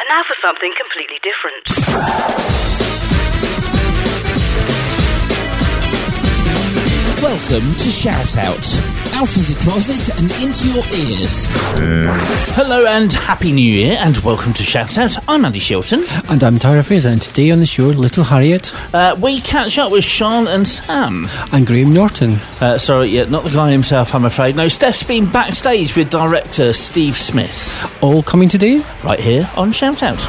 And now for something completely different. Welcome to Shout Out. Out of the closet and into your ears. Hello and Happy New Year and welcome to Shout Out. I'm Andy Shilton. And I'm Tara Fraser, and today on the show, Little Harriet. We catch up with Sean and Sam. And Graham Norton. Sorry, yeah, not the guy himself, I'm afraid. No, Steph's been backstage with director Steve Smith. All coming today? Right here on Shout Out.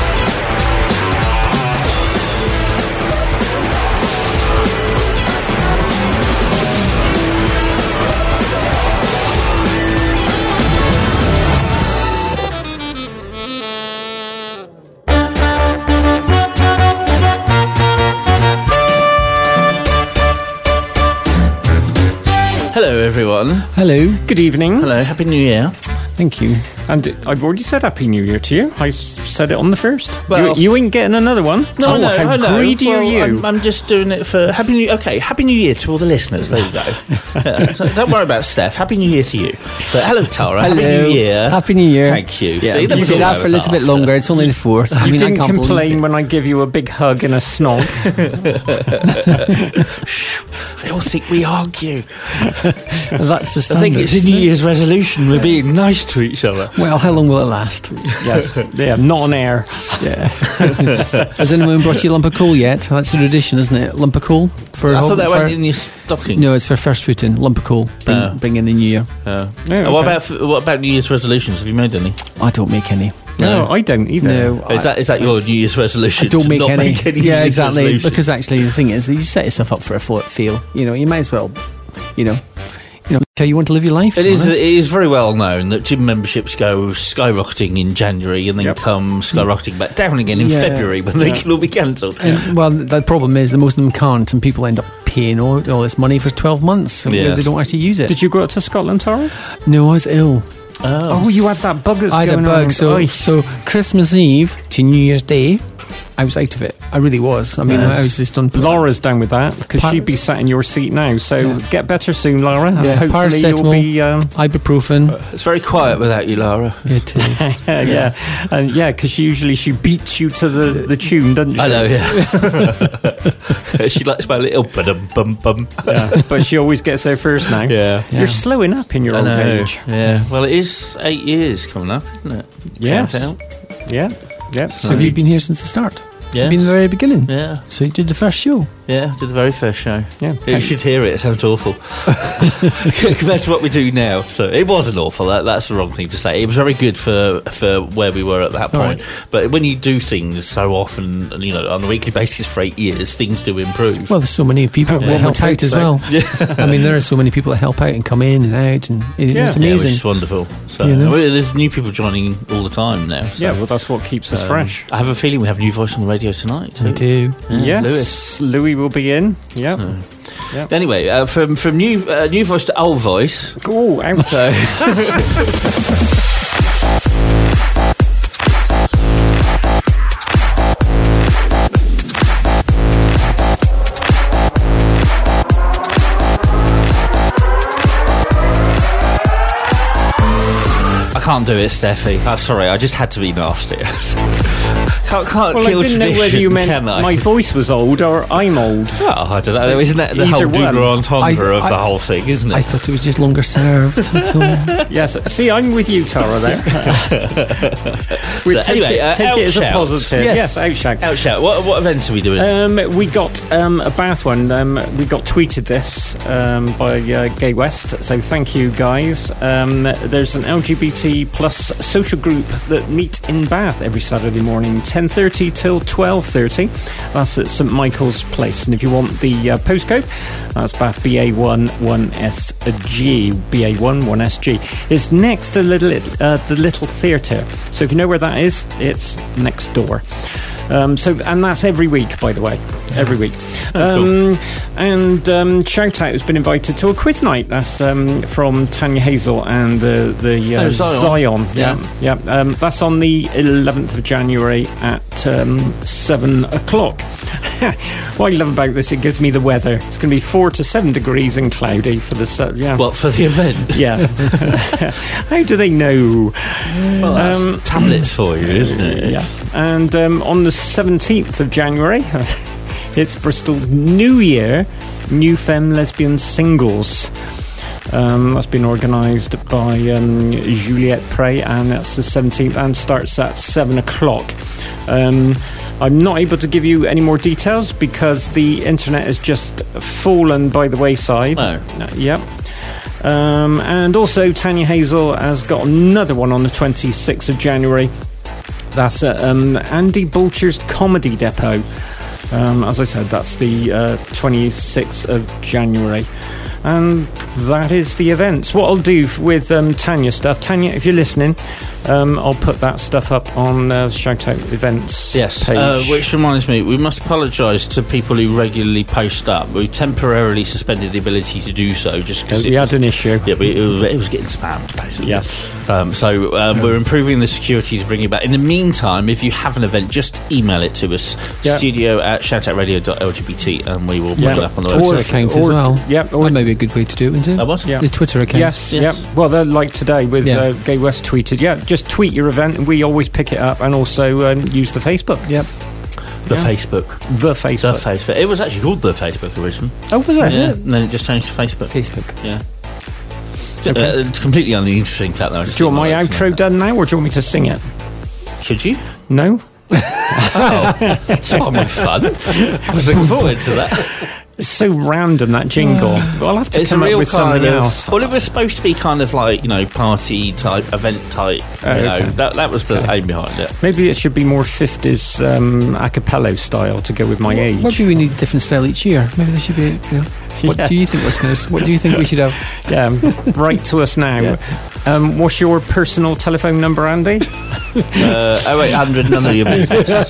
Hello, everyone. Hello. Good evening. Hello, Happy New Year. Thank you. And I've already said Happy New Year to you. I said it on the first. Well- you ain't getting another one. No, How no. greedy Well, are you? I'm just doing it for Happy New. Okay, Happy New Year to all the listeners. There you go. Yeah, so don't worry about Steph. Happy New Year to you. But hello, Tara. Hello. Happy New Year. Happy New Year. Thank you. Yeah, See, you that's say all that I for a was little bit after. longer. It's only the 4th. I You mean, I didn't can't believe complain it. when I give you a big hug and a snog. They all think we argue. That's the I standard. think it's a isn't New it? Year's resolution. We're being nice to each other. Well, how long will it last? Yes. Yeah, not on air. Yeah. Has anyone brought you a lump of coal yet? That's a tradition, isn't it? Lump of coal? For I thought that for- went in your stocking. No, it's for first footing. Lump of coal. Bring in the new year. Yeah, What okay. about New Year's resolutions? Have you made any? I don't make any. No, I don't either. No. Is that your New Year's resolution? I don't to make not any. Make any Yeah, New Year's exactly. resolutions? Because actually, the thing is, that you set yourself up for a fail. You know, you might as well, how you want to live your life. It to be is. honest. It is very well known that gym memberships go skyrocketing in January and then Yep. come skyrocketing back down again in Yeah. February when they can all be cancelled. And, well, the problem is that most of them can't, and people end up paying all this money for 12 months. And Yes. they don't actually use it. Did you go out to Scotland, Tara? No, I was ill. Oh, you had that bug that's I had a going bug. around. So Christmas Eve to New Year's Day, I was out of it. I really was. I mean, Yes. I was just on. Laura's down with that because Par- she'd be sat in your seat now. So Yeah. get better soon, Laura. And Yeah, hopefully you'll paracetamol. be. Ibuprofen. It's very quiet without you, Lara. It is. Yeah, and because usually she beats you to the tune, doesn't she? I know, yeah. She likes my little bum. Yeah, but she always gets there first now. Yeah. You're slowing up in your I old know. age. Yeah. Well, it is 8 years coming up, isn't it? Yes. Count out. Yeah, yeah. So have you been here since the start? Yes. Been in the very beginning. Yeah. So you did the first show. Yeah, did the very first show. Yeah. You should hear it. It sounds awful compared to what we do now. So it wasn't awful. That's the wrong thing to say. It was very good for where we were at that point. Right. But when you do things so often, on a weekly basis for 8 years, things do improve. Well, there's so many people that One help would hope out as so. well. I mean, there are so many people that help out and come in and out, and it's Yeah. Yeah, which amazing. is wonderful. So You know? well, there's new people joining all the time now. So, Yeah, well, that's what keeps us fresh. I have a feeling we have a new voice on the radio tonight. I Too. do. Yeah, Yes, Louis will be in. Yeah. Anyway, from new voice to old voice. Oh, out. So I can't do it, Steffi. I'm sorry. I just had to be nasty. can't Well, I kill didn't know whether tradition, you meant can I? my voice was old or I'm old. Oh, I don't know. Isn't that the Either whole one. double entendre of I- the whole thing, isn't it? I thought it was just longer served. That's all. Yes. See, I'm with you, Tara, there. anyway, take it as a Outshout. positive. Yes. Outshout. Outshout. What events are we doing? We got a Bath one. We got tweeted this by Gay West, so thank you guys. There's an LGBT plus social group that meet in Bath every Saturday morning, 10:30 till 12:30. That's at St Michael's Place, and if you want the postcode, that's Bath BA1 1SG. BA1 1SG. It's next to the Little Theatre, so if you know where that is, it's next door. And that's every week, by the way, every week. Cool. And Shout Out has been invited to a quiz night. That's from Tanya Hazel and the Zion. Zion. Yeah. That's on the 11th of January at 7 o'clock. what I love about this, it gives me the weather. It's going to be 4 to 7 degrees and cloudy for the yeah. What, for the event? Yeah. How do they know? Well, that's tablets for you, isn't it? Yeah. And on the 17th of January, it's Bristol New Year, New Femme Lesbian Singles. That's been organised by Juliette Prey, and that's the 17th and starts at 7 o'clock. I'm not able to give you any more details because the internet has just fallen by the wayside. Oh. Yep. And also Tanya Hazel has got another one on the 26th of January. That's at Andy Bolcher's Comedy Depot. As I said, that's the 26th of January. And that is the events. What I'll do with Tanya stuff, Tanya, if you're listening, I'll put that stuff up on Shout Out Events page. Which reminds me, we must apologise to people who regularly post up. We temporarily suspended the ability to do so just because we had an issue. Yeah, it was getting spammed, basically. Yes. So we're improving the security to bring it back. In the meantime, if you have an event, just email it to us, studio@shoutoutradio.lgbt, and we will put it up on the website. Twitter account as well. Yep. That may be a good way to do it, isn't it? What? Yeah. The Twitter account. Yes. Yep. Well, they're like today with Gay West tweeted. Yeah, just tweet your event, and we always pick it up, and also use the Facebook. Yep. The Facebook. The Facebook. It was actually called The Facebook originally. Oh, was it? Yeah. And then it just changed to Facebook. Okay. It's completely uninteresting fact that I just do you want my outro done now, or do you want me to sing it? Should you? No. It's not my fun. I was looking forward to that. It's so random, that jingle. Well, I'll have to come up with something else. Well, it was supposed to be kind of like, party type, event type. Okay. That was the aim behind it. Maybe it should be more 50s a cappella style to go with my age. Maybe we need a different style each year. Maybe there should be, What do you think, listeners? What do you think we should have? Yeah, write to us now. Yeah. What's your personal telephone number, Andy? 0800, none of your business.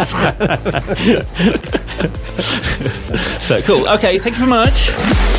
So, cool. Okay, thank you very much.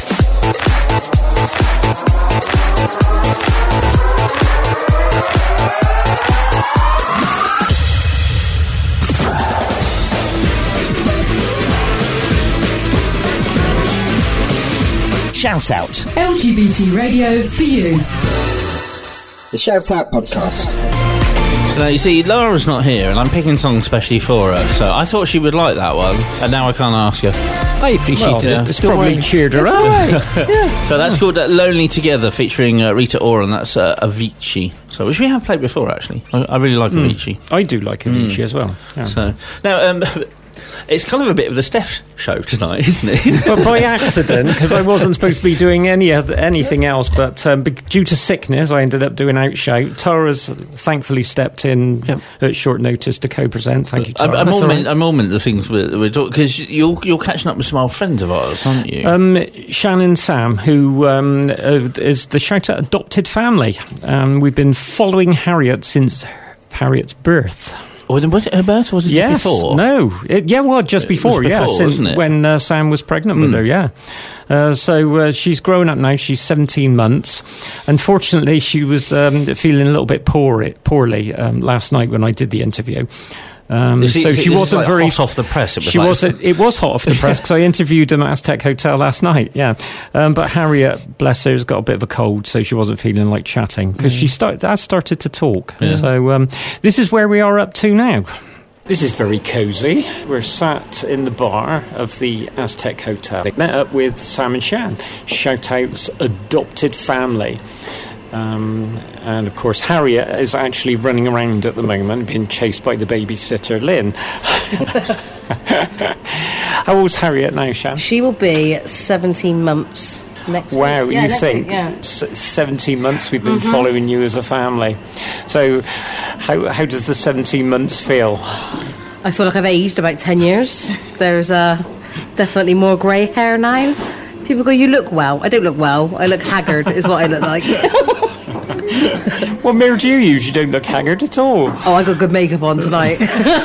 Shout Out. LGBT radio for you. The Shout Out podcast. You see, Laura's not here, and I'm picking songs especially for her, so I thought she would like that one, and now I can't ask her. I appreciated it. It's probably cheered her up. So that's called Lonely Together, featuring Rita Ora, and that's Avicii. So, which we have played before, actually. I really like Avicii. I do like Avicii as well. Yeah. So now, it's kind of a bit of the Steph show tonight, isn't it? But by accident, because I wasn't supposed to be doing anything else, but due to sickness, I ended up doing Outshout. Tara's thankfully stepped in at short notice to co-present. Thank you, Tara. I'm all meant the things we're talking, because you're catching up with some old friends of ours, aren't you? Shannon Sam, who is the Shout Out adopted family. We've been following Harriet since Harriet's birth. Was it her birth, or was it just before? No. Just before, wasn't it? When Sam was pregnant with her, So she's grown up now, she's 17 months. Unfortunately, she was feeling a little bit poorly last night when I did the interview. So she wasn't very hot off the press. It was hot off the press because I interviewed them at Aztec Hotel last night. Yeah, but Harriet, bless her, has got a bit of a cold, so she wasn't feeling like chatting because she started to talk. Yeah. So this is where we are up to now. This is very cosy. We're sat in the bar of the Aztec Hotel. They met up with Sam and Shan, Shout Out's adopted family. And of course Harriet is actually running around at the moment being chased by the babysitter Lynn. How old's Harriet now, Shan? She will be 17 months next week. Wow, you think? Week, 17 months we've been following you as a family. So how does the 17 months feel? I feel like I've aged about 10 years. There's definitely more grey hair now. People go, you look well. I don't look well. I look haggard is what I look like. What mirror do you use? You don't look haggard at all. Oh, I got good makeup on tonight.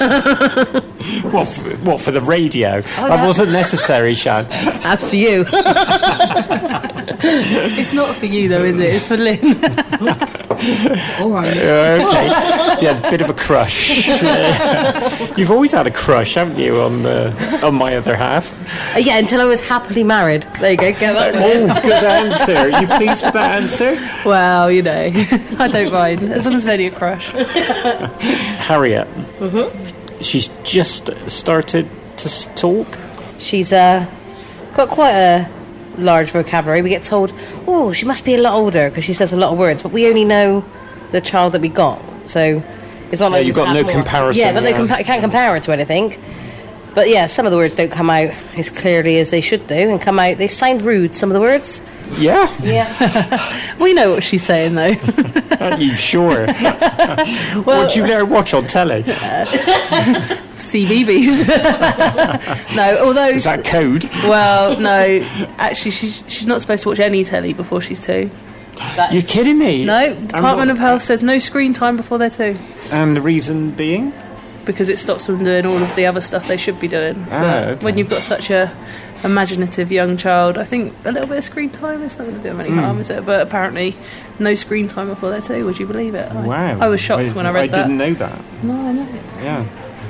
What for the radio? That wasn't necessary, Shan. That's for you. It's not for you, though, is it? It's for Lynn. All right. Okay. Yeah, a bit of a crush. You've always had a crush, haven't you, on my other half? Yeah, until I was happily married. There you go. Get that one. Oh, good answer. Are you pleased with that answer? Well, you know, I don't mind as long as it's only a crush. Harriet. She's just started to talk. She's got quite a large vocabulary. We get told, oh, she must be a lot older because she says a lot of words, but we only know the child that we got. So it's not like you've got no comparison. Yeah, but can't compare it to anything. But yeah, some of the words don't come out as clearly as they should do, and come out. They sound rude. Some of the words. Yeah. We know what she's saying, though. Are you sure? What do you let her watch on telly? CBeebies. No, although... Is that code? Well, no. Actually, she's not supposed to watch any telly before she's 2. You're kidding me? No, Department of Health says no screen time before they're 2. And the reason being? Because it stops them doing all of the other stuff they should be doing. But when you've got such a imaginative young child, I think a little bit of screen time is not going to do them any harm, is it? But apparently no screen time before they're 2. Would you believe it? Wow. I was shocked when I read that. I didn't know that. No, I know. Yeah.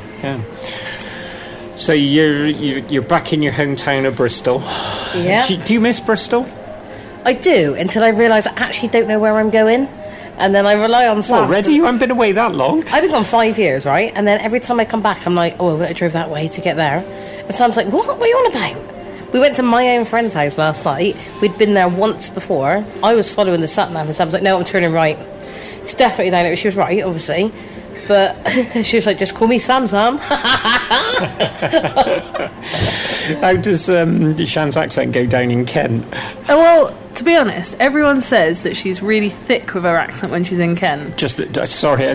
So you're back in your hometown of Bristol. Yeah. Do you miss Bristol? I do, until I realise I actually don't know where I'm going. And then I rely on Sam. Already? You haven't been away that long? I've been gone 5 years, right? And then every time I come back, I'm like, oh, I drove that way to get there. And Sam's like, what are you on about? We went to my own friend's house last night. We'd been there once before. I was following the sat-nav, and Sam's like, no, I'm turning right. It's definitely down there. She was right, obviously. But she was like, just call me Sam. How does Shan's accent go down in Kent? Oh, well, to be honest, everyone says that she's really thick with her accent when she's in Kent. Sorry,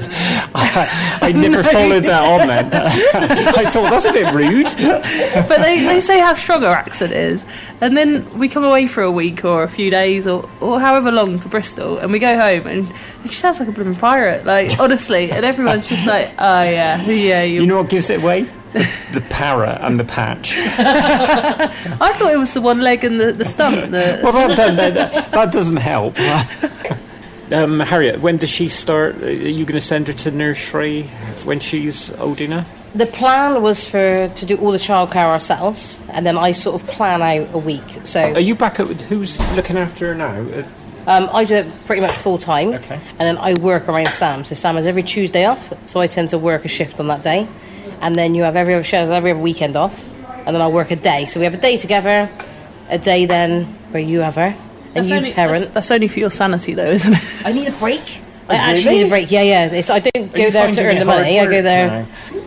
I never followed that on then. I thought, that's a bit rude. But they say how strong her accent is. And then we come away for a week or a few days or however long to Bristol, and we go home, and she sounds like a blooming pirate, like, honestly. And everyone's just like, oh, yeah. You know what gives it away? The parrot and the patch. I thought it was the one leg and the stump. Well, that doesn't help. Harriet, when does she start? Are you going to send her to nursery when she's old enough? The plan was to do all the childcare ourselves, and then I sort of plan out a week. So, are you back at who's looking after her now? I do it pretty much full time, okay. And then I work around Sam. So Sam has every Tuesday off, so I tend to work a shift on that day. And then you have every other weekend off, and then I'll work a day. So we have a day together, a day then where you have her, and you parent. That's only for your sanity, though, isn't it? I need a break. I actually need a break. Yeah. I don't go there to earn the money. I go there.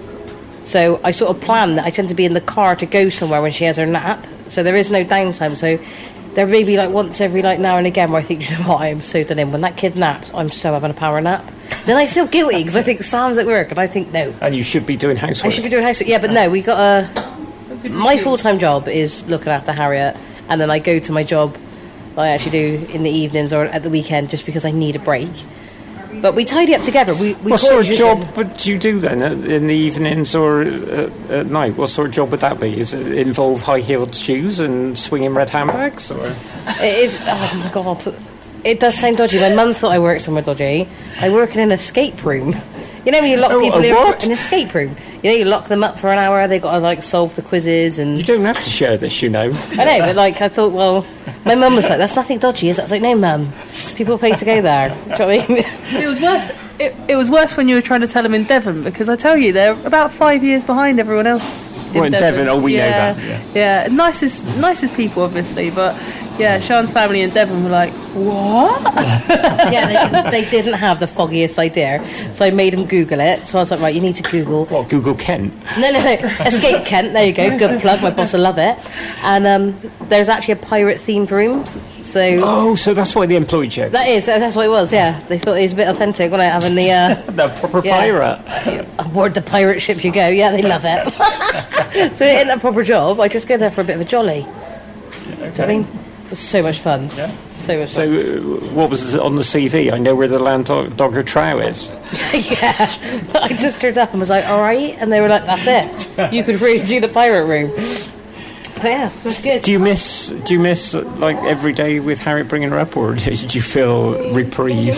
So I sort of plan that I tend to be in the car to go somewhere when she has her nap. So there is no downtime. So there may be like once every now and again where I think, you know what, I am so done in. When that kid naps, I'm so having a power nap. Then I feel guilty because I think Sam's at work, and I think no. And you should be doing housework. I should be doing housework. Yeah, but no, we got my full-time job is looking after Harriet, and then I go to my job that I actually do in the evenings or at the weekend just because I need a break. But we tidy up together. What sort of job would you do then in the evenings or at night? What sort of job would that be? Does it involve high-heeled shoes and swinging red handbags? Or? It is. Oh my god, it does sound dodgy. My mum thought I worked somewhere dodgy. I work in an escape room. You know when you lock people in an escape room? You know, you lock them up for an hour, they've got to solve the quizzes and... You don't have to share this, you know. I know, but I thought, well, my mum was like, that's nothing dodgy, is it? I was like, no, mum, people pay to go there. Do you know what I mean? It was worse. It was worse when you were trying to tell them in Devon, because I tell you, they're about 5 years behind everyone else. In Devon, we know that. Yeah, nicest people, obviously, but... Yeah, Sean's family in Devon were like, what? Yeah, they didn't have the foggiest idea. So I made them Google it. So I was like, right, you need to Google... What, Google Kent? No. Escape Kent, there you go. Good plug, my boss will love it. And there's actually a pirate-themed room. So that's why they employed you. That's what it was, yeah. They thought it was a bit authentic, wasn't it, having the... the proper pirate. Aboard the pirate ship you go. Yeah, they love it. So it ain't a proper job. I just go there for a bit of a jolly. Okay. I mean... It was so much fun. Yeah. So much fun. So, what was on the CV? I know where the Land Dogger Trow is. Yeah. I just turned up and was like, all right. And they were like, that's it. You could really do the pirate room. But yeah, that's good. Do you miss like every day with Harriet bringing her up, or did you feel reprieve?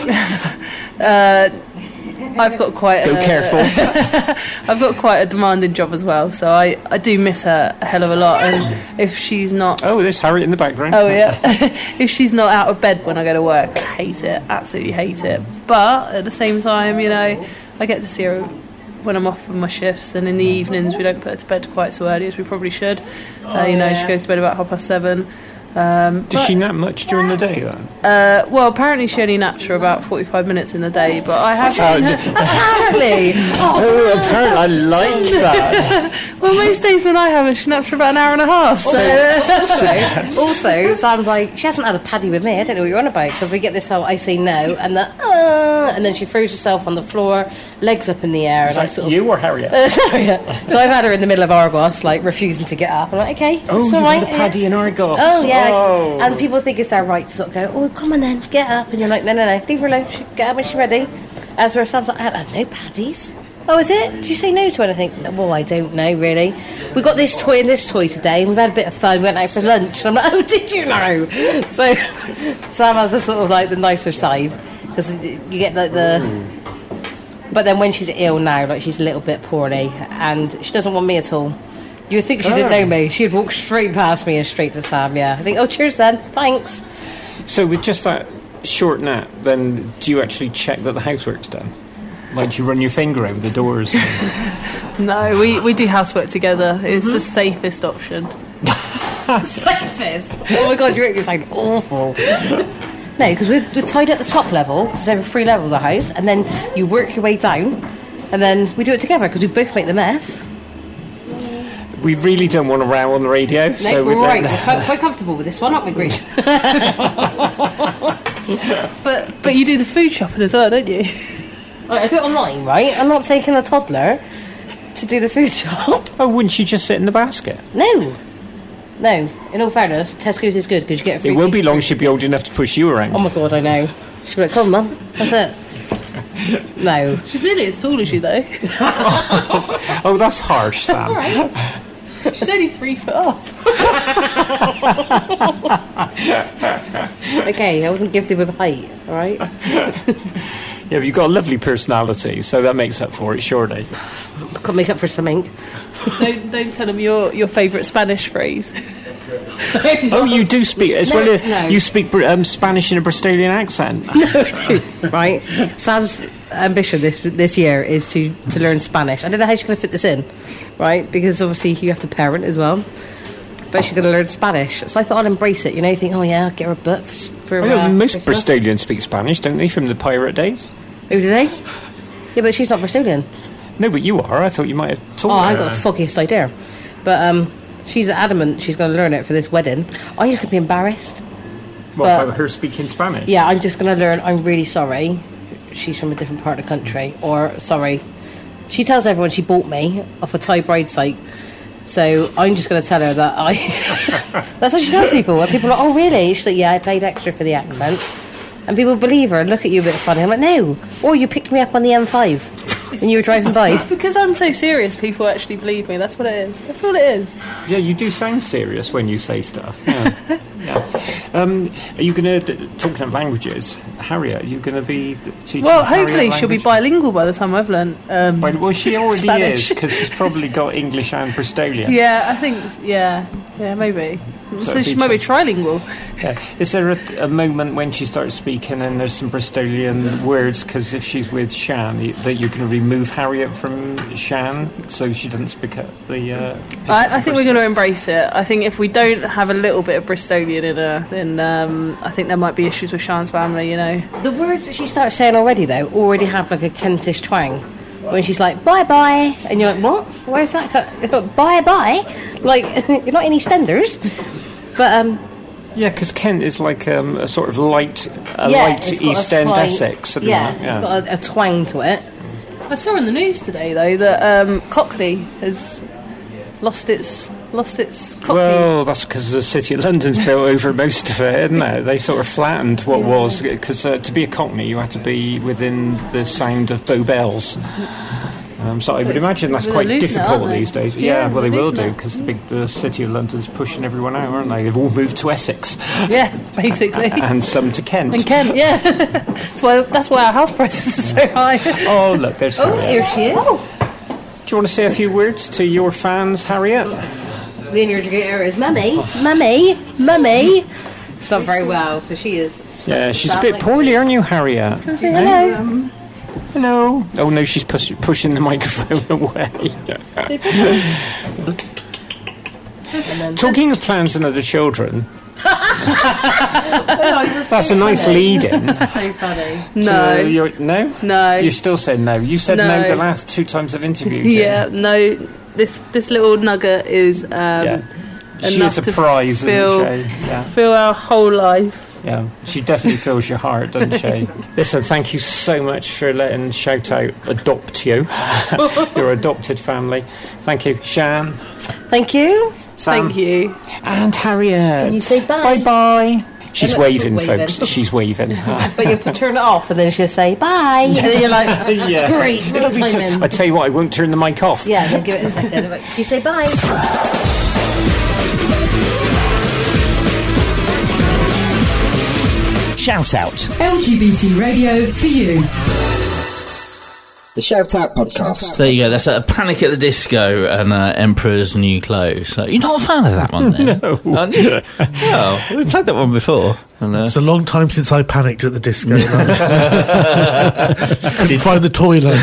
I've got quite careful. I've got quite a demanding job as well, so I do miss her a hell of a lot. And if she's not... Oh, there's Harriet in the background. Oh, yeah. If she's not out of bed when I go to work, I hate it. Absolutely hate it. But at the same time, you know, I get to see her when I'm off from my shifts, and in the evenings we don't put her to bed quite so early as we probably should. You know, she goes to bed about 7:30. Does she nap much during the day, then? Well, apparently she only naps for about 45 minutes in the day, but I have seen her... Apparently! Apparently, I like that. Well, most days when I have her, she naps for about an hour and a half. Also, Sam's like, she hasn't had a paddy with me. I don't know what you're on about, because we get this whole I say no, and and then she throws herself on the floor, legs up in the air. Is and that I sort of, you or Harriet? So I've had her in the middle of Argos, like refusing to get up. I'm like, okay, oh, it's you've all right. had a paddy in Argos. Oh yeah, Oh. and people think it's our right to sort of go, oh come on then, get up, and you're like, no, leave her alone. She get up when she's ready. As where Sam's like, I had no paddies. Oh, is it? Did you say no to anything? Well, I don't know really. We got this toy and this toy today, and we've had a bit of fun. We went out for lunch, and I'm like, oh, did you know? So Sam has a sort of like the nicer side, because you get like the. But then when she's ill now, like she's a little bit poorly, and she doesn't want me at all. You'd think she didn't know me. She'd walk straight past me and straight to Sam, yeah. I think, oh, cheers then, thanks. So with just that short nap, then do you actually check that the housework's done? Like, do you run your finger over the doors? No, we do housework together. It's the safest option. Safest? Oh my God, you sound awful. No, because we're tied at the top level, because there are 3 levels of house, and then you work your way down, and then we do it together, because we both make the mess. We really don't want to row on the radio. No, so we're right. We're quite comfortable with this one, aren't we, Green? But you do the food shopping as well, don't you? I do it online, right? I'm not taking a toddler to do the food shop. Oh, wouldn't you just sit in the basket? No. In all fairness, Tesco's is good because you get a free. It won't be long she'll be old enough to push you around. Oh my God, I know. She'll be like, come on, Mum. That's it. No. She's nearly as tall as you, though. Oh, that's harsh, Sam. All right. She's only 3 foot off. Okay, I wasn't gifted with height, all right? Yeah, but you've got a lovely personality, so that makes up for it, surely. Can't make up for something. Don't tell them your favourite Spanish phrase. Oh, you do speak as No, well. no. You speak Spanish in a Bristolian accent. Right? Sam's ambition this year is to learn Spanish. I don't know how she's going to fit this in, right? Because obviously you have to parent as well. But she's going to learn Spanish. So I thought I'd embrace it. You know, you think, oh yeah, I'll get her a book for Most Christmas. Bristolians speak Spanish, don't they, from the pirate days? Who do they? Yeah, but she's not Bristolian. No, but you are. I thought you might have taught Oh, her. I've got the foggiest idea. But she's adamant she's going to learn it for this wedding. I'm just going to be embarrassed. What, by her speaking Spanish? Yeah, I'm just going to learn, I'm really sorry. She's from a different part of the country. Or, sorry. She tells everyone she bought me off a Thai bride site. So I'm just going to tell her that I... That's what she tells people. When people are like, oh, really? She's like, yeah, I paid extra for the accent. And people believe her and look at you a bit funny. I'm like, no. Or you picked me up on the M5 when you were driving by. It's because I'm so serious, people actually believe me. That's what it is. That's what it is. Yeah, you do sound serious when you say stuff. Yeah. Yeah. Are you going to, talking of languages, Harriet, are you going to be teaching Well, Harriet hopefully she'll be language? bilingual by the time I've learned. Well, she already Spanish. is, because she's probably got English and Bristolian. Yeah, I think. Yeah, maybe. So it'd she be might be trilingual. Yeah. Is there a moment when she starts speaking and there's some Bristolian words, because if she's with Shan, that you can remove Harriet from Shan so she doesn't speak up the... I think we're going to embrace it. I think if we don't have a little bit of Bristolian in her, then I think there might be issues with Sean's family, you know. The words that she starts saying already, though, already have like a Kentish twang. When she's like, bye-bye, and you're like, what? Where's that? Bye-bye? Like, you're not in EastEnders. But, Yeah, because Kent is like a sort of light it's got East a End slight- Essex. Isn't yeah, it? it's got a twang to it. I saw in the news today, though, that Cockney has lost its Cockney. Well, that's because the City of London's built over most of it, isn't it? They sort of flattened what was, because to be a Cockney you had to be within the sound of Bow Bells. So I would imagine that's quite difficult these days. Yeah, well, they will do, because the City of London's pushing everyone out, aren't they? They've all moved to Essex. Yeah, basically. And some to Kent. And Kent, yeah. That's why our house prices are so high. Oh, look, there's Harriet. Here she is. Do you want to say a few words to your fans, Harriet? The only word you get her is Mummy, Mummy, Mummy. She's not very well, so she is. Yeah, she's a bit poorly, aren't you, Harriet? Say hello. Hello. Oh no, she's pushing the microphone away. Talking of plans and other children. That's a nice lead-in. So funny. No. No? You still said no. You said no the last 2 times I've interviewed you. Yeah, no. This little nugget is enough She's a prize, isn't she? Yeah. Fill our whole life. Yeah, she definitely fills your heart, doesn't she? Listen, thank you so much for letting Shout Out adopt you, your adopted family. Thank you, Shan. Thank you. Sam. Thank you. And Harriet. Can you say bye? Bye-bye. She's waving, folks. She's waving. But you turn it off and then she'll say bye. And then you're like, great, what time in? I tell you what, I won't turn the mic off. Yeah, then give it a second. Can you say bye? Shout Out. LGBT radio for you. The Shout Out podcast. There you go. That's Panic at the Disco and Emperor's New Clothes. So you're not a fan of that one, then? No. No, we've played that one before. It's a long time since I panicked at the disco. Couldn't find the toilet.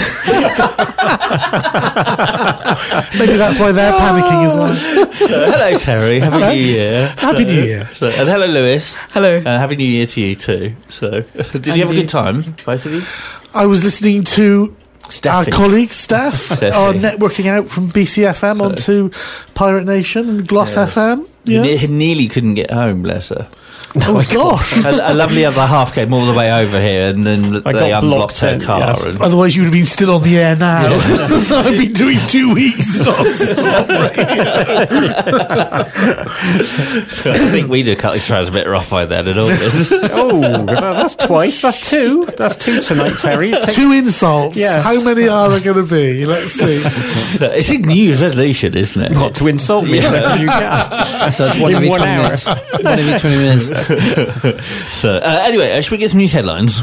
Maybe that's why they're panicking as well. Hello, Terry. Happy New Year. Happy New Year. And hello, Lewis. Hello. Happy New Year to you too. So, did you have a good time, both of you? I was listening to our colleagues, Steph, are networking out from BCFM onto Pirate Nation and Gloss FM. Yeah. You nearly couldn't get home, bless her. Oh my gosh. A lovely other half came all the way over here and then they unblocked her car. Yes. Otherwise you would have been still on the air now. I've been doing 2 weeks non-stop. So I think we do cut the transmitter off by then and all this. Oh, that's twice. That's 2. That's 2 tonight, Terry. 2 insults. Yes. How many are there going to be? Let's see. It's a New Year's resolution, isn't it? Not to insult me. So it's one every 20 minutes. One every 20 minutes. So anyway, should we get some news headlines?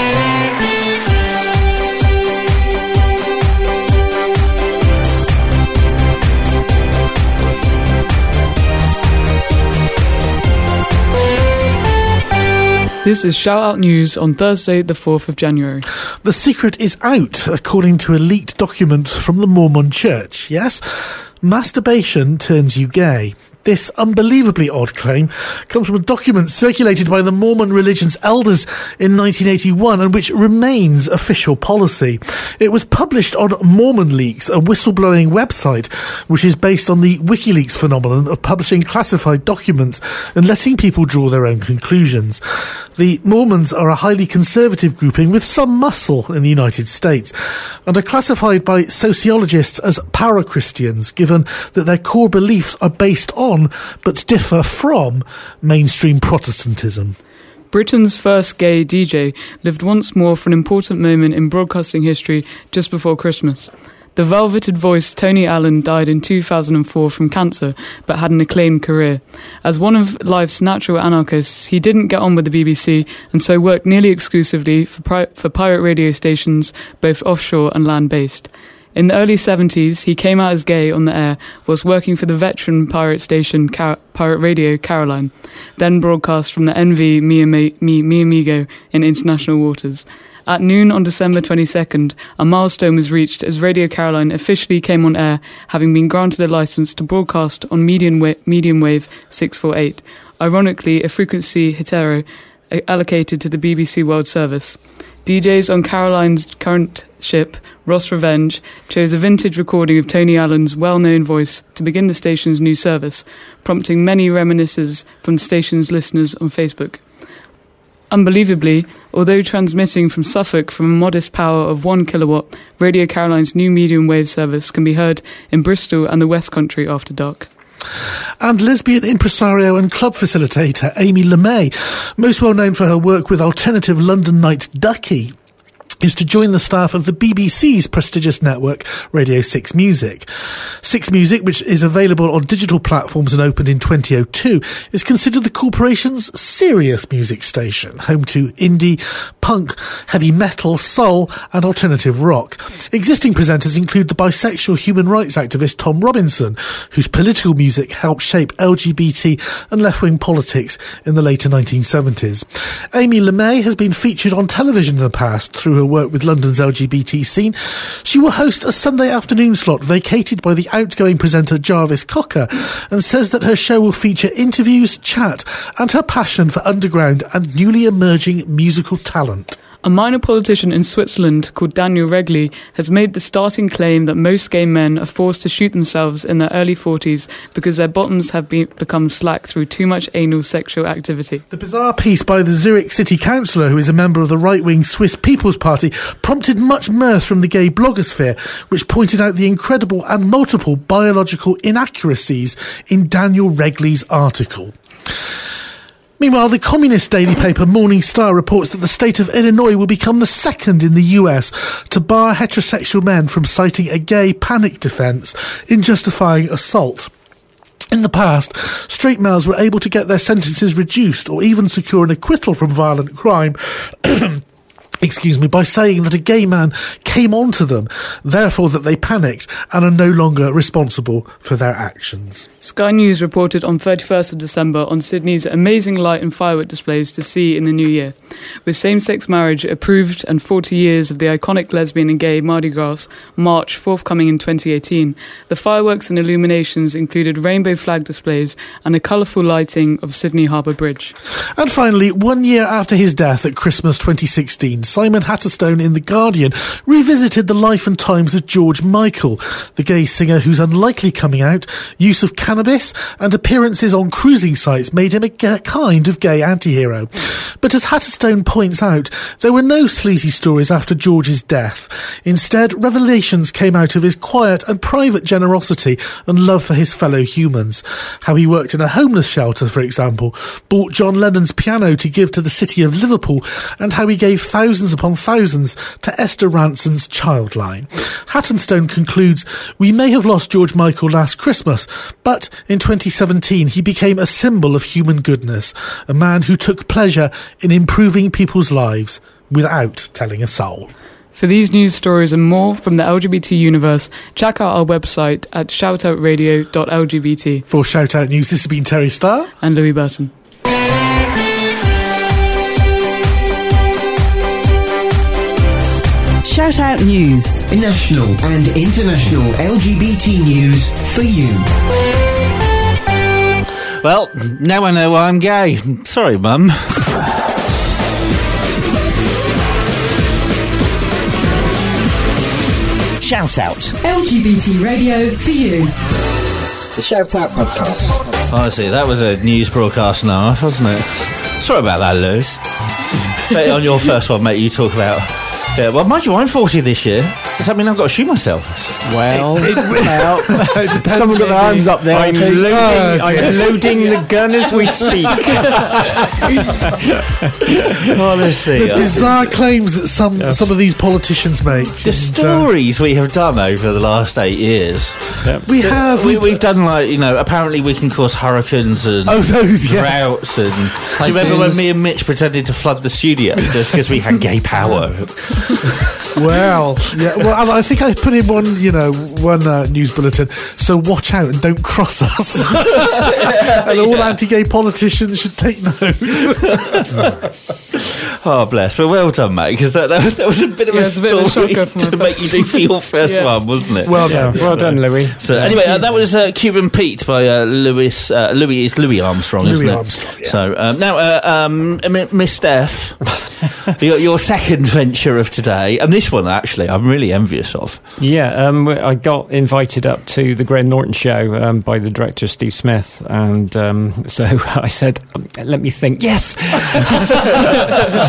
This is Shout Out News on Thursday, the 4th of January. The secret is out, according to a leaked document from the Mormon Church. Yes? Masturbation turns you gay. This unbelievably odd claim comes from a document circulated by the Mormon religion's elders in 1981 and which remains official policy. It was published on Mormon Leaks, a whistleblowing website which is based on the WikiLeaks phenomenon of publishing classified documents and letting people draw their own conclusions. The Mormons are a highly conservative grouping with some muscle in the United States and are classified by sociologists as para-Christians, given that their core beliefs are based on but differ from mainstream Protestantism. Britain's first gay DJ lived once more for an important moment in broadcasting history just before Christmas. The velveted voice Tony Allen died in 2004 from cancer, but had an acclaimed career. As one of life's natural anarchists, he didn't get on with the BBC and so worked nearly exclusively for pirate radio stations, both offshore and land-based. In the early 70s, he came out as gay on the air whilst working for the veteran pirate station Pirate Radio Caroline, then broadcast from the NV Mi Amigo in international waters. At noon on December 22nd, a milestone was reached as Radio Caroline officially came on air, having been granted a license to broadcast on medium wave 648, ironically a frequency hetero allocated to the BBC World Service. DJs on Caroline's current ship, Ross Revenge, chose a vintage recording of Tony Allen's well-known voice to begin the station's new service, prompting many reminiscences from the station's listeners on Facebook. Unbelievably, although transmitting from Suffolk from a modest power of 1 kilowatt, Radio Caroline's new medium wave service can be heard in Bristol and the West Country after dark. And lesbian impresario and club facilitator Amy LeMay, most well known for her work with alternative London night Ducky, is to join the staff of the BBC's prestigious network, Radio 6 Music. 6 Music, which is available on digital platforms and opened in 2002, is considered the corporation's serious music station, home to indie, punk, heavy metal, soul and alternative rock. Existing presenters include the bisexual human rights activist Tom Robinson, whose political music helped shape LGBT and left-wing politics in the later 1970s. Amy LeMay has been featured on television in the past through her work with London's LGBT scene. She will host a Sunday afternoon slot vacated by the outgoing presenter Jarvis Cocker, and says that her show will feature interviews, chat and her passion for underground and newly emerging musical talent. A minor politician in Switzerland called Daniel Regli has made the starting claim that most gay men are forced to shoot themselves in their early 40s because their bottoms have become slack through too much anal sexual activity. The bizarre piece by the Zurich city councillor, who is a member of the right-wing Swiss People's Party, prompted much mirth from the gay blogosphere, which pointed out the incredible and multiple biological inaccuracies in Daniel Regli's article. Meanwhile, the communist daily paper Morning Star reports that the state of Illinois will become the second in the US to bar heterosexual men from citing a gay panic defence in justifying assault. In the past, straight males were able to get their sentences reduced or even secure an acquittal from violent crime by saying that a gay man came onto them, therefore that they panicked and are no longer responsible for their actions. Sky News reported on 31st of December on Sydney's amazing light and firework displays to see in the new year. With same-sex marriage approved and 40 years of the iconic lesbian and gay Mardi Gras march forthcoming in 2018, the fireworks and illuminations included rainbow flag displays and a colourful lighting of Sydney Harbour Bridge. And finally, 1 year after his death at Christmas 2016, Simon Hatterstone in The Guardian revisited the life and times of George Michael, the gay singer whose unlikely coming out, use of cannabis and appearances on cruising sites made him a kind of gay anti-hero. But as Hatterstone points out, there were no sleazy stories after George's death. Instead, revelations came out of his quiet and private generosity and love for his fellow humans. How he worked in a homeless shelter, for example, bought John Lennon's piano to give to the city of Liverpool, and how he gave thousands upon thousands to Esther Ranson's Childline. Hatterstone concludes, "We may have lost George Michael last Christmas, but in 2017 he became a symbol of human goodness, a man who took pleasure in improving people's lives without telling a soul." For these news stories and more from the LGBT universe, check out our website at shoutoutradio.lgbt. For Shoutout News, this has been Terry Starr and Louis Burton. Shout Out News. National and international LGBT news for you. Well, now I know I'm gay. Sorry, Mum. Shout Out. LGBT radio for you. The Shout Out podcast. Honestly, that was a news broadcast now, wasn't it? Sorry about that, Lewis. But on your first one, mate, you talk about... Yeah, well, mind you, I'm 40 this year. Does that mean I've got to shoot myself? Well, it depends. Someone got their arms up there. I'm loading the gun as we speak. Honestly. The bizarre claims that some of these politicians make. The stories we have done over the last 8 years. Yep. We've done, like, you know, apparently we can cause hurricanes and droughts and... Do you remember when me and Mitch pretended to flood the studio just because we had gay power? Well, yeah. Well, I think I put in one news bulletin. So watch out and don't cross us. And all anti-gay politicians should take note. Oh, bless. Well done, mate. Because that was a bit of a story to make you do for your first one, wasn't it? Well done, well done, Louis. So anyway, that was Cuban Pete by Louis. Louis Armstrong, isn't it? Louis Armstrong. Yeah. So now, Miss Steph, your second venture of today, and this one actually, I'm really envious of. Yeah, I got invited up to the Graham Norton show by the director Steve Smith, and so I said, "Let me think." Yes.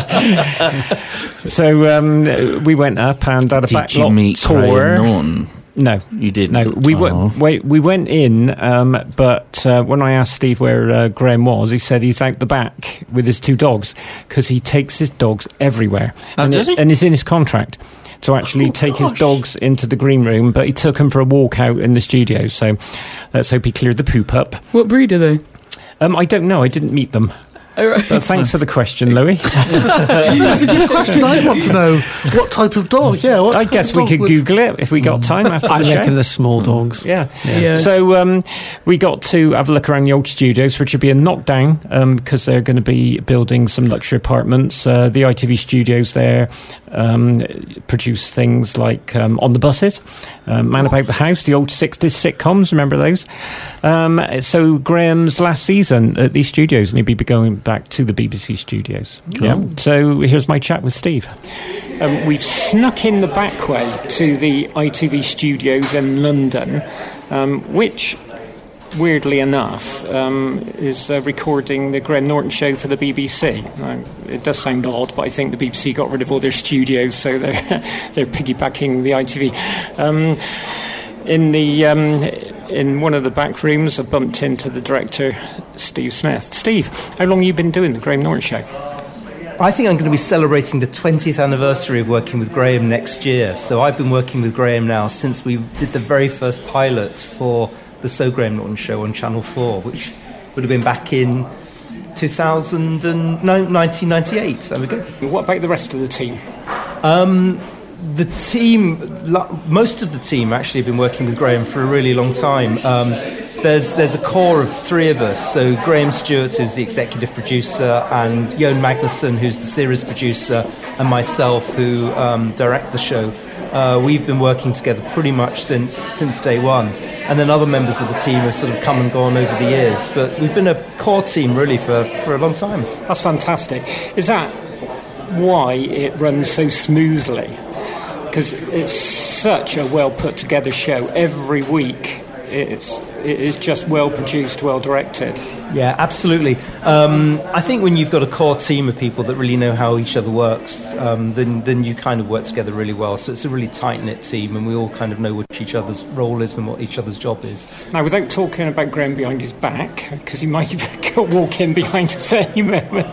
So we went up and had a backlot meet tour. Graham Norton? No, you didn't. No, we went in, but when I asked Steve where Graham was, he said he's out the back with his 2 dogs because he takes his dogs everywhere, and it's in his contract to actually take his dogs into the green room. But he took them for a walk out in the studio, so let's hope he cleared the poop up. What breed are they? I don't know. I didn't meet them. Oh, right. But thanks for the question, Louis. That's a good question. I want to know what type of dog. Yeah, I guess we could Google it if we got time after the show. I reckon they're small dogs. Yeah. So we got to have a look around the old studios, which are being knocked down because they're going to be building some luxury apartments. The ITV studios there produce things like On the Buses, Man About the House, the old 60s sitcoms. Remember those? So Graham's last season at these studios, and he'll be going back to the BBC studios. Cool. Yeah. So here's my chat with Steve. We've snuck in the back way to the ITV studios in London, which, weirdly enough, is recording the Graham Norton show for the BBC. It does sound odd, but I think the BBC got rid of all their studios, so they're piggybacking the ITV. In one of the back rooms, I bumped into the director, Steve Smith. Steve, how long have you been doing the Graham Norton show? I think I'm going to be celebrating the 20th anniversary of working with Graham next year. So I've been working with Graham now since we did the very first pilot for the So Graham Norton show on Channel 4, which would have been back in 1998. There we go. What about the rest of the team? The team, most of the team actually have been working with Graham for a really long time. There's a core of 3 of us. So Graham Stewart, who's the executive producer, and Jon Magnusson, who's the series producer, and myself, who direct the show. We've been working together pretty much since day one. And then other members of the team have sort of come and gone over the years. But we've been a core team really for a long time. That's fantastic. Is that why it runs so smoothly? Because it's such a well put together show. Every week it is just well produced, well directed. Yeah, absolutely. I think when you've got a core team of people that really know how each other works, then you kind of work together really well. So it's a really tight-knit team, and we all kind of know what each other's role is and what each other's job is. Now, without talking about Graham behind his back, because he might walk in behind us any moment,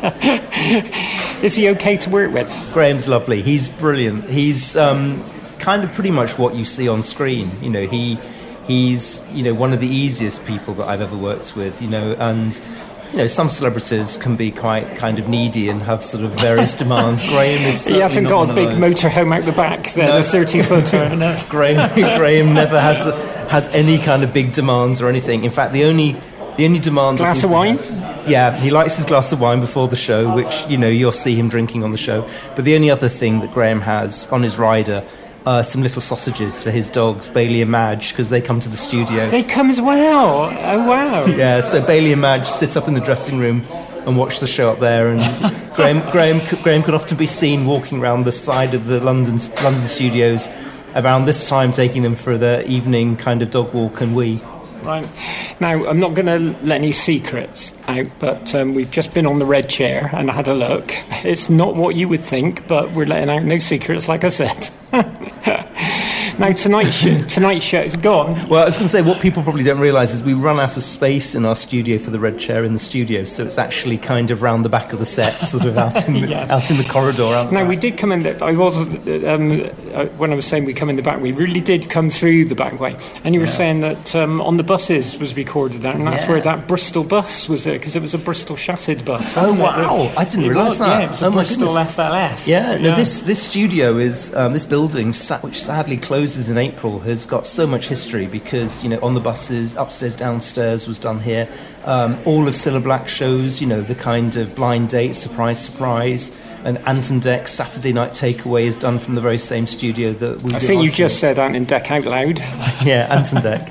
is he okay to work with? Graham's lovely. He's brilliant. He's kind of pretty much what you see on screen. You know, He's, one of the easiest people that I've ever worked with, and, some celebrities can be quite kind of needy and have sort of various demands. Graham is he hasn't got a big motorhome out the back there, no. The 30-footer. No. Graham never has any kind of big demands or anything. In fact, the only demand... Glass of wine? Yeah, he likes his glass of wine before the show, which, you'll see him drinking on the show. But the only other thing that Graham has on his rider... some little sausages for his dogs, Bailey and Madge, because they come to the studio. They come as well? Oh, wow. Yeah, so Bailey and Madge sit up in the dressing room and watch the show up there, and Graham could often be seen walking around the side of the London studios around this time, taking them for their evening kind of dog walk and wee. Right. Now, I'm not going to let any secrets out, but we've just been on the red chair and I had a look. It's not what you would think, but we're letting out no secrets, like I said. Now, tonight's show is gone. Well, I was going to say, what people probably don't realise is we run out of space in our studio for the red chair in the studio, so it's actually kind of round the back of the set, sort of out in the, yes. Out in the corridor. Now, we did come in. When I was saying we come in the back, we really did come through the back way. And you were saying that On the Buses was recorded there, and that's where that Bristol bus was there, because it was a Bristol chassis bus. Oh, wow. I didn't realise that. Yeah, it was a Bristol FLF. Yeah, no, this studio is, this building, which sadly closes in April, has got so much history because, On the Buses, Upstairs, Downstairs was done here. All of Cilla Black's shows, the kind of Blind Date, Surprise, and Anton Deck's Saturday Night Takeaway is done from the very same studio that we did. I think you just said Anton Deck out loud. Yeah, Anton Deck.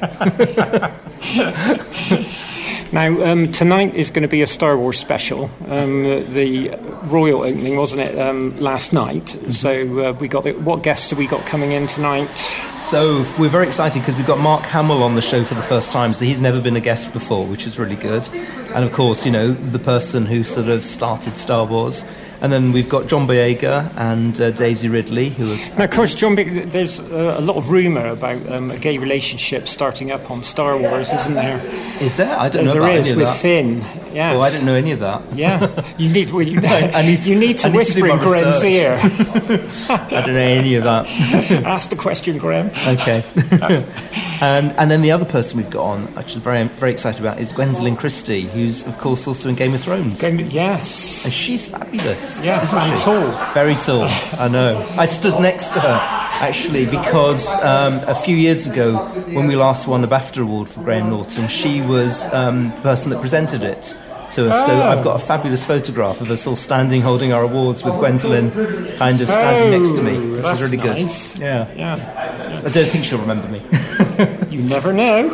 Now, tonight is going to be a Star Wars special. The royal opening, wasn't it, last night? Mm-hmm. So we got what guests have we got coming in tonight? So we're very excited because we've got Mark Hamill on the show for the first time. So he's never been a guest before, which is really good. And of course, the person who sort of started Star Wars. And then we've got John Boyega and Daisy Ridley, who are... Now, of course, John, there's a lot of rumour about a gay relationship starting up on Star Wars, isn't there? Is there? I don't know about any of that. There is, with Finn, yes. Oh, I didn't know any of that. Yeah. You need to whisper in Graham's ear. I don't know any of that. Ask the question, Graham. Okay. And then the other person we've got on, which I'm very, very excited about, is Gwendolyn Christie, who's, of course, also in Game of Thrones. Yes. And she's fabulous. Yes, and tall. Very tall, I know. I stood next to her, actually, because a few years ago, when we last won a BAFTA award for Graham Norton, she was the person that presented it to us. So I've got a fabulous photograph of us all standing holding our awards with Gwendolyn kind of standing next to me, which is really nice. Good. Yeah. I don't think she'll remember me. You never know.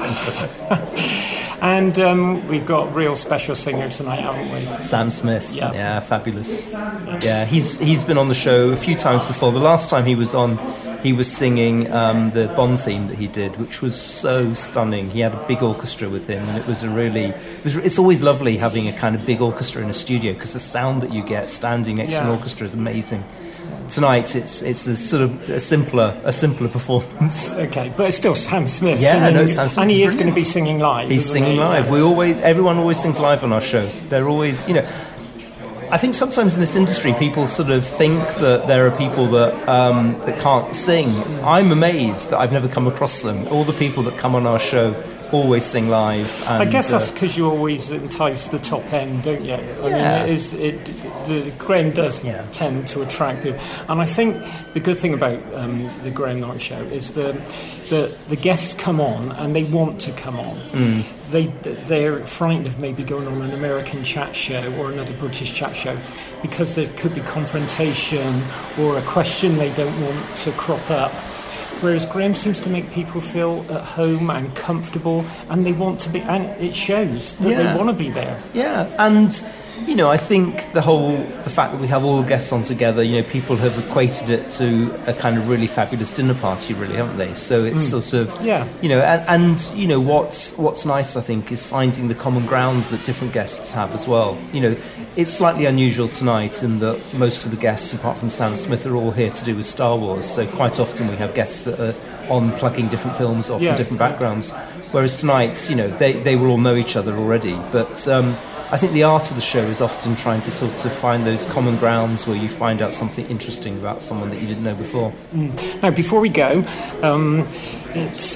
And we've got real special singer tonight, haven't we? Sam Smith. Yeah, fabulous. Yeah, he's been on the show a few times before. The last time he was on, he was singing the Bond theme that he did, which was so stunning. He had a big orchestra with him, and it was it's always lovely having a kind of big orchestra in a studio, because the sound that you get standing next to an orchestra is amazing. Tonight it's a sort of a simpler performance. Okay, but it's still Sam Smith. Yeah, singing, I know Sam Smith. And he is going to be singing live. He's singing live. Everyone always sings live on our show. They're always, I think sometimes in this industry people sort of think that there are people that can't sing. I'm amazed that I've never come across them. All the people that come on our show always sing live. And, I guess that's because you always entice the top end, don't you? I mean, Graham does tend to attract people, and I think the good thing about the Graham Norton show is the guests come on and they want to come on. They're frightened of maybe going on an American chat show or another British chat show, because there could be confrontation or a question they don't want to crop up. Whereas Graham seems to make people feel at home and comfortable, and they want to be, and it shows that they want to be there. Yeah, and I think the fact that we have all the guests on together, people have equated it to a kind of really fabulous dinner party, really, haven't they? So it's sort of, and what's nice, I think, is finding the common ground that different guests have as well. It's slightly unusual tonight in that most of the guests, apart from Sam Smith, are all here to do with Star Wars. So quite often we have guests that are on plugging different films off from different backgrounds. Whereas tonight, they will all know each other already. But I think the art of the show is often trying to sort of find those common grounds where you find out something interesting about someone that you didn't know before. Now, before we go, it's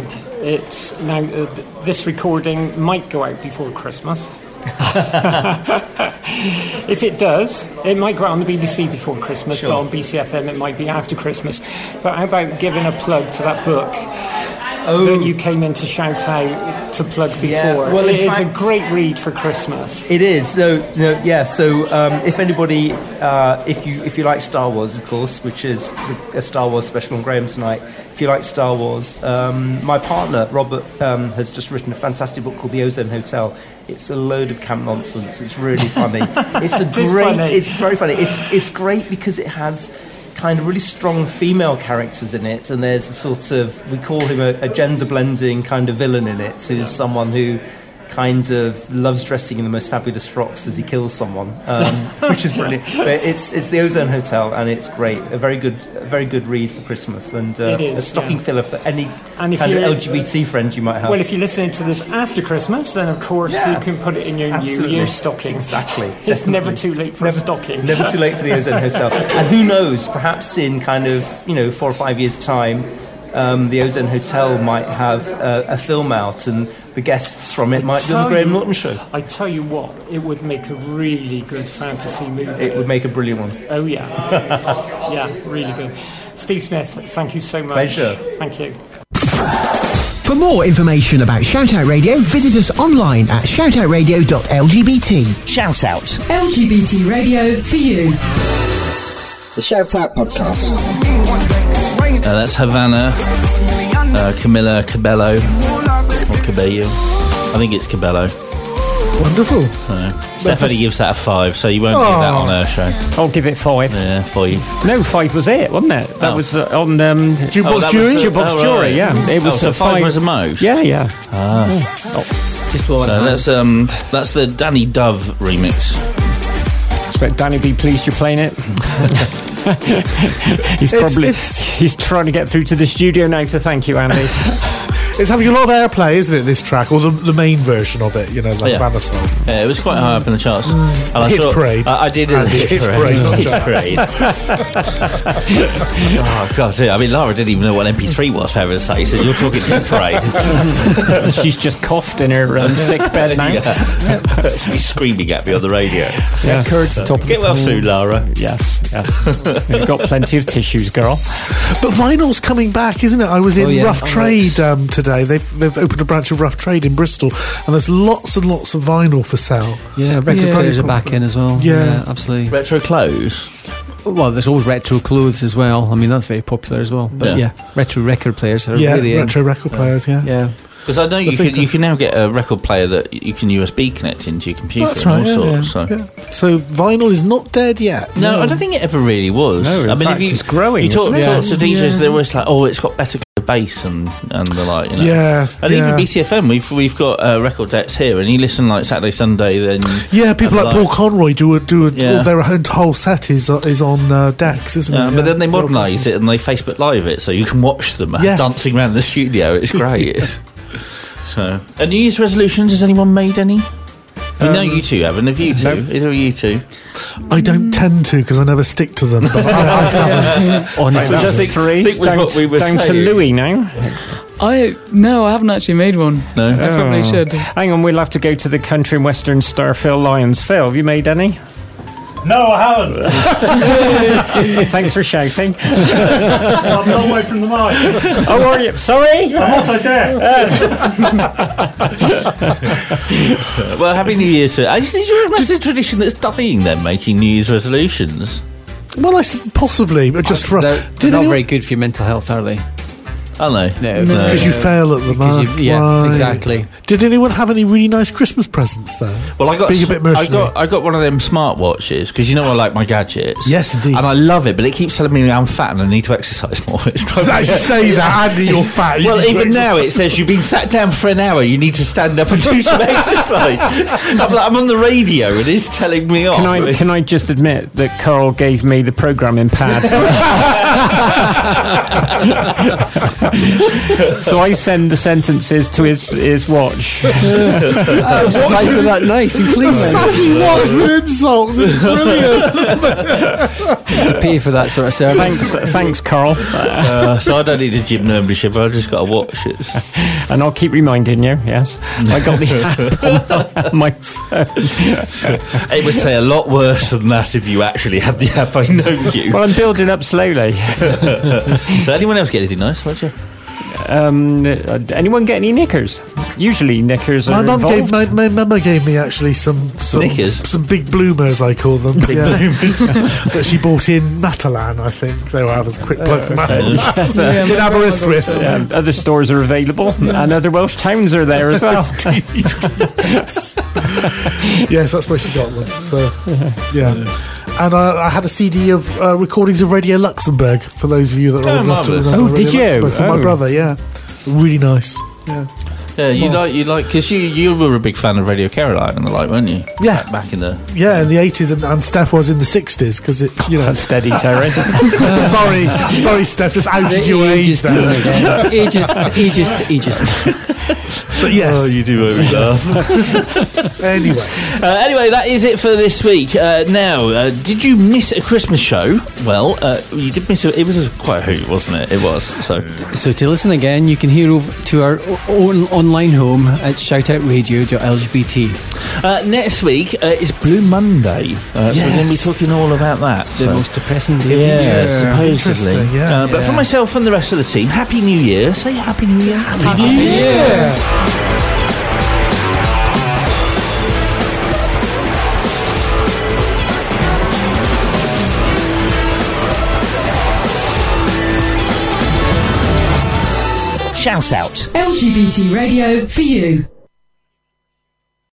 now this recording might go out before Christmas. If it does, it might go out on the BBC before Christmas, but on BCFM it might be after Christmas. But how about giving a plug to that book that you came in to shout out to plug before? Well, it is a great read for Christmas. It is. So if anybody, if you like Star Wars, of course, which is a Star Wars special on Graham tonight. If you like Star Wars, my partner Robert has just written a fantastic book called The Ozone Hotel. It's a load of camp nonsense. It's really funny. It's very funny. It's great because it has kind of really strong female characters in it, and there's a sort of, we call him a gender blending kind of villain in it, who's someone who kind of loves dressing in the most fabulous frocks as he kills someone, which is brilliant. But it's the Ozone Hotel, and it's great. A very good read for Christmas, and a stocking filler for any kind of LGBT friend you might have. Well, if you're listening to this after Christmas, then of course you can put it in your New Year's stocking. Exactly. It's definitely never too late for a stocking. Never too late for the Ozone Hotel. And who knows, perhaps in kind of 4 or 5 years' time, the Ozone Hotel might have a film out, and the guests from it might be on the Graham Norton show. I tell you what, it would make a really good fantasy movie. It would make a brilliant one. Oh yeah. Yeah, really good. Steve Smith, thank you so much. Pleasure. Thank you. For more information about Shoutout Radio, visit us online at shoutoutradio.lgbt. Shout out. LGBT radio for you. The Shoutout Podcast. That's Havana, Camila Cabello, or Cabello. I think it's Cabello. Wonderful. Stephanie gives that a 5, so you won't get that on her show. I'll give it 5. Yeah, 5. No, 5 was it, wasn't it? That was on Jukebox Jury? Jukebox Jury, yeah. It was so 5 was the most? Yeah. Just one. That's the Danny Dove remix. expect Danny be pleased you're playing it. He's trying to get through to the studio now to thank you, Andy. It's having a lot of airplay, isn't it, this track? Or the main version of it, like Banner Song. Yeah, it was quite high up in the charts. And I Hit Parade. I did And Hit Parade. Oh, God, I mean, Lara didn't even know what MP3 was, for heaven's sake, so you're talking Hit Parade. She's just coughed in her sick bed now. She'll be screaming at me on the radio. Yes. Get well soon, Lara. Yes. You've got plenty of tissues, girl. But vinyl's coming back, isn't it? I was in Rough Trade today. They've opened a branch of Rough Trade in Bristol, and there's lots and lots of vinyl for sale. Yeah, retro players are back in as well. Yeah, absolutely. Retro clothes? Well, there's always retro clothes as well. I mean, that's very popular as well. But retro record players are really retro record players, yeah. Because I know you can now get a record player that you can USB connect into your computer. That's right, and all sorts. So vinyl is not dead yet. No, I don't think it ever really was. No, in fact, it's growing. You talk to DJs, they're always like, "Oh, it's got better bass and the like." You know? Yeah, and even BCFM, we've got record decks here, and you listen like Saturday, Sunday. Then people like Paul Conroy do their whole set is on decks, isn't it? But then they modernise it and they Facebook Live it, so you can watch them dancing around the studio. It's great. So, New Year's resolutions, has anyone made any? I know you two haven't. Have you two? Either of you two? I don't tend to because I never stick to them. But I haven't. Honestly, I think what we were down to Louis now. I haven't actually made one. No, I probably should. Hang on, we'll have to go to the Country and Western star Phil Lyons. Phil, have you made any? No, I haven't. Thanks for shouting. I'm a long way from the mic. Oh, are you? Sorry? I'm also deaf. Well, Happy New Year, sir. That's a tradition that's dying then, making New Year's resolutions. Well, possibly, but just for us. They're not very good for your mental health, are they? Oh, no. Because you fail at the mark. Yeah, exactly. Did anyone have any really nice Christmas presents, though? Well, I got being a bit mercenary. I got one of them smartwatches, because you know I like my gadgets. Yes, indeed. And I love it, but it keeps telling me I'm fat and I need to exercise more. Does it actually say that, Andy, you're fat? Well, even now it says you've been sat down for an hour, you need to stand up and do some exercise. I'm on the radio and it's telling me off. Can I just admit that Carl gave me the programming pad? So I send the sentences to his watch. I'm surprised they're that nice and clean. Sassy watch with insults is brilliant. You pay for that sort of service. Thanks, Carl. So I don't need a gym membership. I just got to watch it. And I'll keep reminding you. Yes, I got the app on my phone. It would say a lot worse than that if you actually had the app. I know you. Well, I'm building up slowly. So anyone else get anything nice? Won't you? Anyone get any knickers? Usually knickers are my mum gave me actually some knickers, some big bloomers, I call them. Big bloomers that she bought in Matalan, I think. There are there's a quick plug for Matalan in Aberystwyth. Other stores are available, and other Welsh towns are there as well. Yes, that's where she got them. So and I had a CD of recordings of Radio Luxembourg for those of you that are old enough to remember. Oh, did you? For my brother, really nice. Yeah, you like because you were a big fan of Radio Caroline and the like, weren't you? Yeah, back in the in the 80s, and Steph was in the 60s because it steady, Terry. sorry, Steph, just outed your age there. Ageist. But yes, you do make me laugh. Anyway, that is it for this week. Now, did you miss a Christmas show? Well, you did miss it. It was quite a hoot, wasn't it? It was. So to listen again, you can hear over to our own online home at shoutout.radio.lgbt. Next week is Blue Monday, so we're going to be talking all about that. The most depressing day of the year. Supposedly. But for myself and the rest of the team, Happy New Year. Say Happy New Year. Happy New Year. Shout out. LGBT radio for you.